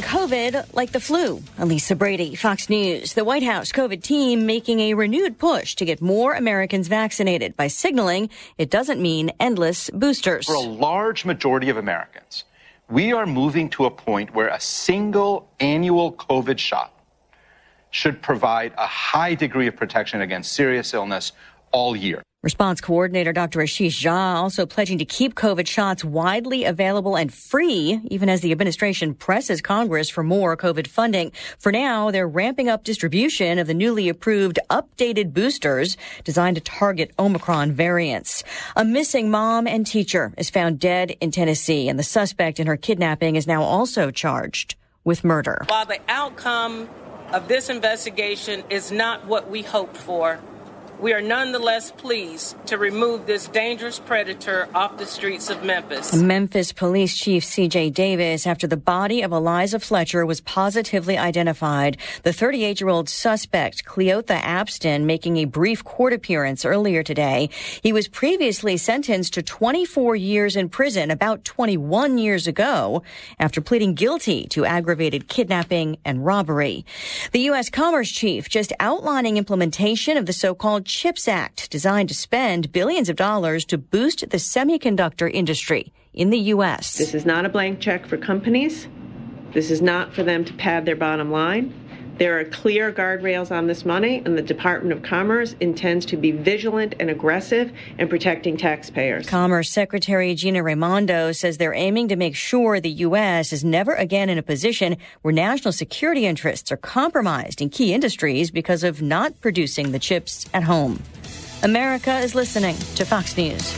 COVID like the flu. Elisa Brady, Fox News. The White House COVID team making a renewed push to get more Americans vaccinated by signaling it doesn't mean endless boosters. For a large majority of Americans, we are moving to a point where a single annual COVID shot should provide a high degree of protection against serious illness all year. Response coordinator Dr. Ashish Jha also pledging to keep COVID shots widely available and free, even as the administration presses Congress for more COVID funding. For now, they're ramping up distribution of the newly approved updated boosters designed to target Omicron variants. A missing mom and teacher is found dead in Tennessee, and the suspect in her kidnapping is now also charged with murder. While the outcome of this investigation is not what we hoped for, we are nonetheless pleased to remove this dangerous predator off the streets of Memphis. Memphis Police Chief C.J. Davis, after the body of Eliza Fletcher was positively identified. The 38-year-old suspect, Cleotha Abston, making a brief court appearance earlier today. He was previously sentenced to 24 years in prison about 21 years ago after pleading guilty to aggravated kidnapping and robbery. The U.S. Commerce Chief just outlining implementation of the so-called CHIPS Act, designed to spend billions of dollars to boost the semiconductor industry in the U.S. This is not a blank check for companies. This is not for them to pad their bottom line. There are clear guardrails on this money, and the Department of Commerce intends to be vigilant and aggressive in protecting taxpayers. Commerce Secretary Gina Raimondo says they're aiming to make sure the U.S. is never again in a position where national security interests are compromised in key industries because of not producing the chips at home. America is listening to Fox News.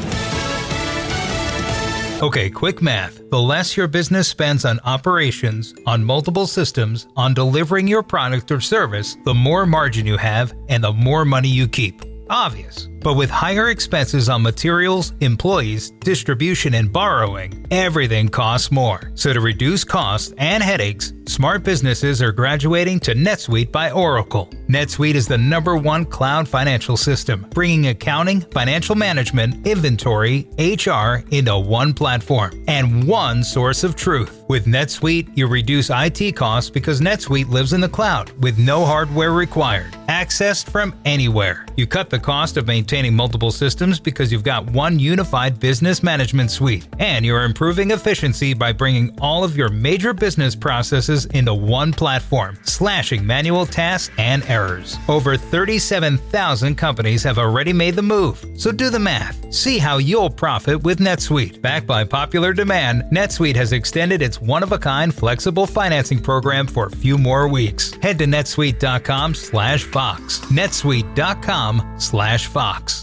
Okay, quick math. The less your business spends on operations, on multiple systems, on delivering your product or service, the more margin you have and the more money you keep. Obvious. But with higher expenses on materials, employees, distribution, and borrowing, everything costs more. So to reduce costs and headaches, smart businesses are graduating to NetSuite by Oracle. NetSuite is the #1 cloud financial system, bringing accounting, financial management, inventory, HR into one platform and one source of truth. With NetSuite, you reduce IT costs because NetSuite lives in the cloud with no hardware required, accessed from anywhere. You cut the cost of maintaining multiple systems because you've got one unified business management suite, and you're improving efficiency by bringing all of your major business processes into one platform, slashing manual tasks and errors. Over 37,000 companies have already made the move, so do the math. See how you'll profit with NetSuite. Backed by popular demand, NetSuite has extended its one-of-a-kind flexible financing program for a few more weeks. Head to netsuite.com/Fox. netsuite.com/Fox.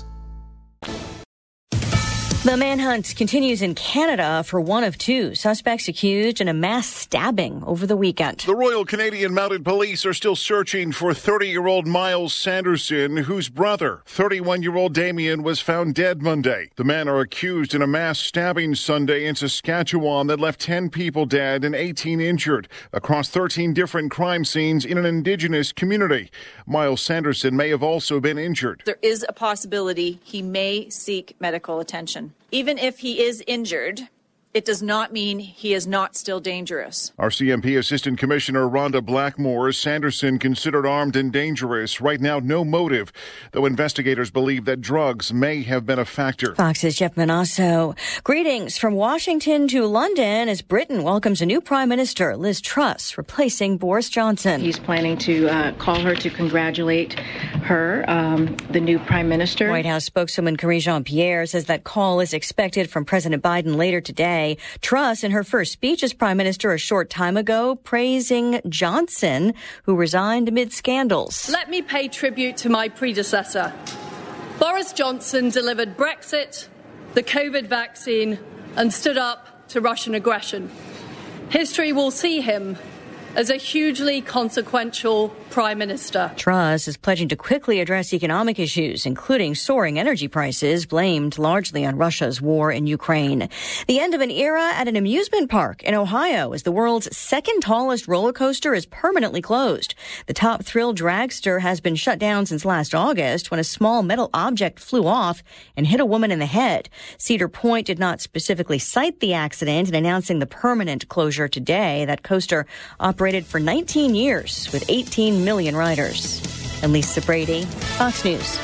The manhunt continues in Canada for one of two suspects accused in a mass stabbing over the weekend. The Royal Canadian Mounted Police are still searching for 30-year-old Miles Sanderson, whose brother, 31-year-old Damien, was found dead Monday. The men are accused in a mass stabbing Sunday in Saskatchewan that left 10 people dead and 18 injured across 13 different crime scenes in an Indigenous community. Miles Sanderson may have also been injured. There is a possibility he may seek medical attention. Even if he is injured, it does not mean he is not still dangerous. RCMP Assistant Commissioner Rhonda Blackmore, Sanderson considered armed and dangerous. Right now, no motive, though investigators believe that drugs may have been a factor. Fox's Jeff Manasso. Greetings from Washington to London as Britain welcomes a new Prime Minister, Liz Truss, replacing Boris Johnson. He's planning to call her to congratulate her, the new Prime Minister. White House spokeswoman Karine Jean-Pierre says that call is expected from President Biden later today. Truss, in her first speech as Prime Minister a short time ago, praising Johnson, who resigned amid scandals. Let me pay tribute to my predecessor. Boris Johnson delivered Brexit, the COVID vaccine, and stood up to Russian aggression. History will see him as a hugely consequential Prime Minister. Truss is pledging to quickly address economic issues, including soaring energy prices, blamed largely on Russia's war in Ukraine. The end of an era at an amusement park in Ohio as the world's second tallest roller coaster is permanently closed. The Top Thrill dragster has been shut down since last August when a small metal object flew off and hit a woman in the head. Cedar Point did not specifically cite the accident in announcing the permanent closure today. That coaster operated for 19 years with 18 million riders. And Lisa Brady, Fox News.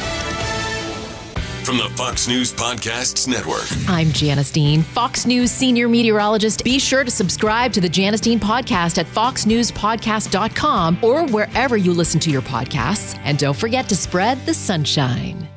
From the Fox News Podcasts Network. I'm Janice Dean, Fox News senior meteorologist. Be sure to subscribe to the Janice Dean podcast at foxnewspodcast.com or wherever you listen to your podcasts. And don't forget to spread the sunshine.